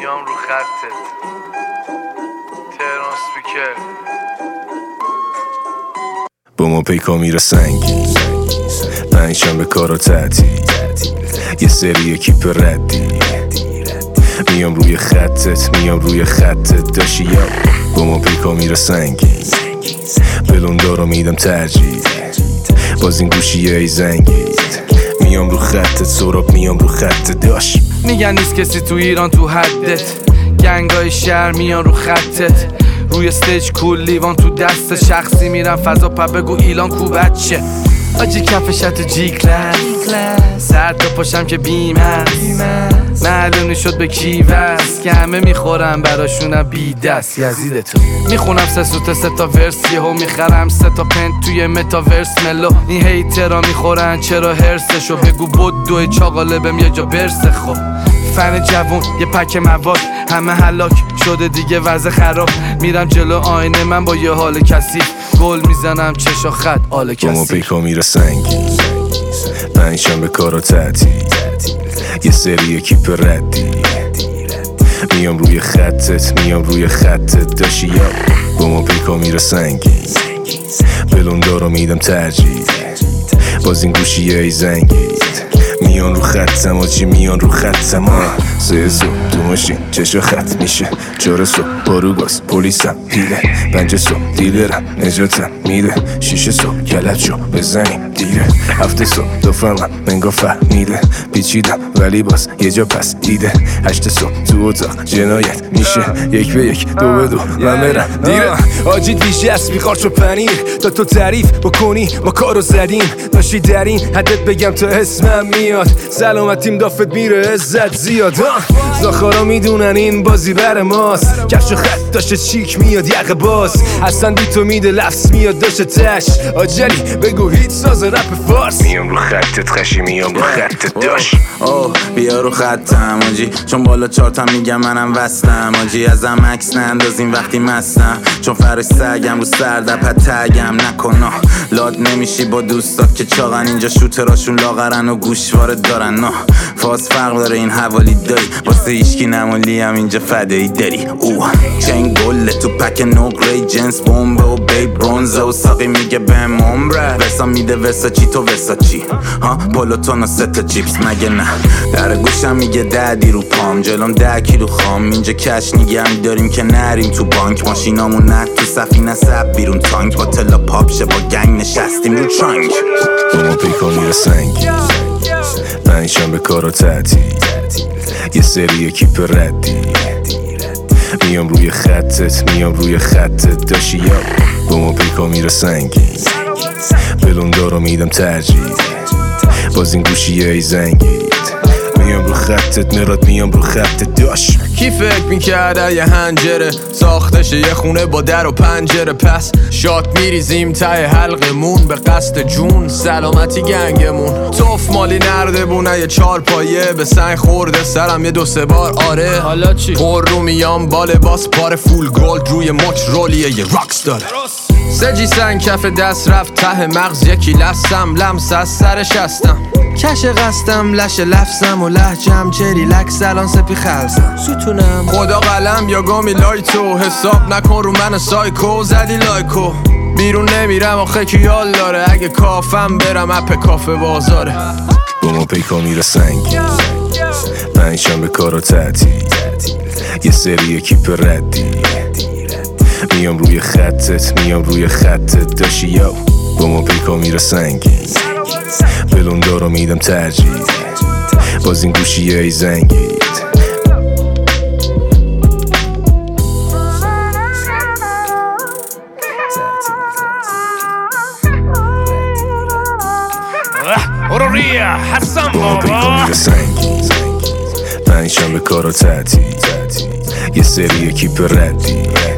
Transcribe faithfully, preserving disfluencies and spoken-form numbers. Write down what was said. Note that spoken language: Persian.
میام رو خطت تهران سپیکر با ما پیکا میره سنگی پنجشنبه به کارا تعطیل یه سری کیپ ردی میام روی خطت میام روی خطت داشی یا با ما پیکا میره سنگی بلوندارو میدم ترجیح باز این گوشیه ای زنگید میام رو خطت سراب میام رو خطت داش میگن نیست کسی تو ایران تو حدت گنگای شهر میان رو خطت روی استیج کول لیوان تو دست شخصی میرم فضا پا بگو ایلان کو بچه آجی کفشت جی کلاس سر تا پاشم که بیم هست معلومی شد به کی وست که همه میخورم براشونم بی دست یزیدتو میخونم سه سوت سه تا ورس یهو میخرم سه تا پنت توی متاورس ملو این هیترا میخورن چرا هرسشو بگو بود دوی چاقاله بهم یه جا برسه خب فن جوون یه پک مواد همه هلاک شده دیگه وضع خراب میرم جلو آینه من با یه حال کسی گل میزنم چشا خط آل کسی با ما پیکا میره سنگی پنجشنبه به کارا تعطیل یه سری کیپ ردی میام روی خطت میام روی خطت داشی یا با ما پیکا میره سنگی بلوندارو میدم ترجیح باز این گوشیه ای زنگید میان رو خطم آجی میان رو خطم سه صبح تو ماشین چشا خط میشه چهار صبح بارو گاز پلیسم دیده پنج صبح دیلرم نجاتم میده شیش صبح گلت شو بزنیم دیره هفته صبح دو فهمم منگا فهمیده پیچیدم ولی باز یه جا پس دیده هشت صبح تو اتاق جنایت میشه یک به یک دو به دو من برم دیره آجی دیشی اسبی قارچ و پنیر تا تو تعریف بکنی ما کارو زدیم داشتی در این حدت بگم تا اسمم میاد سلامتیم دافت میره عزت زیاد زاخارا میدونن این بازی بر ماست کفش و خط داشته چیک میاد یقه باز اصلا بی تو میده لفظ میاد داشته تش آجلی بگو هیت ساز رپ فارس میام رو خطت خشی میام رو خطت داش اوه بیا رو خطم آجی چون بالا چارتم میگم منم وستم آجی ازم عکس نندازیم وقتی مستم چون فرش سگم رو سردپت تگم نکن لاد نمیشی با دوستات که چاقن اینجا شوتراشون لاغرن و گوشواره دارن نه فاز فرق داره این حوالی داری واسه ایشکی نمالی هم اینجا فدایی داری اوه چنگ گله تو پک نقره جنس بومبه و بی برونزه و ساقی میگه بهم عمره ورسا میده ورسا چی تو ورسا چی ها پلوتون و ستا چیپس مگه نه در گوشم میگه دردی رو پام جلوم ده کیلو خام اینجا کش نگه داریم که نریم تو بانک ماشینامون نه تو سفینه سب بیرون تانک با تلا پاپشه با گنگ نشستیم رو ترانک با ما پیکا میره سنگی پنجشنبه به کارا تعطیل یه سری کیپ ردی میام روی خطت میام روی خطت داشی یا با ما پیکا میره سنگی بلوندارو میدم ترجیح باز این گوشیه ای زنگید میام رو خطت مراد میام رو خطت داش کی فکر میکرده یه هنجره ساختشه یه خونه با در و پنجره پس شات میریزیم ته حلقمون به قصد جون سلامتی گنگمون توف مالی نرده بونه یه چار پایه به سنگ خورده سرم یه دو سه بار آره حالا چی؟ پر رو میام باله باس پار فول گولد روی مچ رولیه یه راکس داره سجی سنگ کف دست رفت ته مغز یکی لستم لمس از سرش هستم کش قستم لش لفظم و لحجم چری لک سلان سپی خلصم ستونم خدا قلم یا گامی لایتو حساب نکن رو من سایکو زدی لایکو بیرون نمیرم آخه کیال داره اگه کافم برم اپ کافه بازاره با ما پیکا میره سنگی پنجشنبه به کارا تعطیل یه سری کیپ ردی میام روی خطت میام روی خطت داشی یا با ما پیکا میره سنگی بلوندارو میدم ترجیح باز این گوشیه ای زنگید اوروریا حسن با ما پیکا بابا میره سنگی پنجشنبه به کارا تعطیل یه سری کیپ ردی